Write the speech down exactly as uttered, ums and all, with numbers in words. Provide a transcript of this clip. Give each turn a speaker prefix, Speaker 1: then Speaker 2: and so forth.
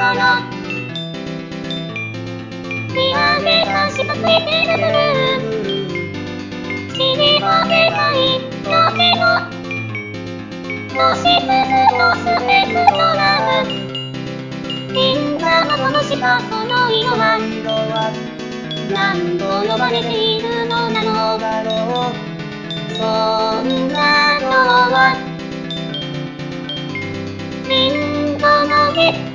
Speaker 1: から。見上げたしかついてるブルー。死にはせないだけど。星屑のスペースドラム。銀座のこの下その色は何と呼ばれているのだろう。そんなのはみんなの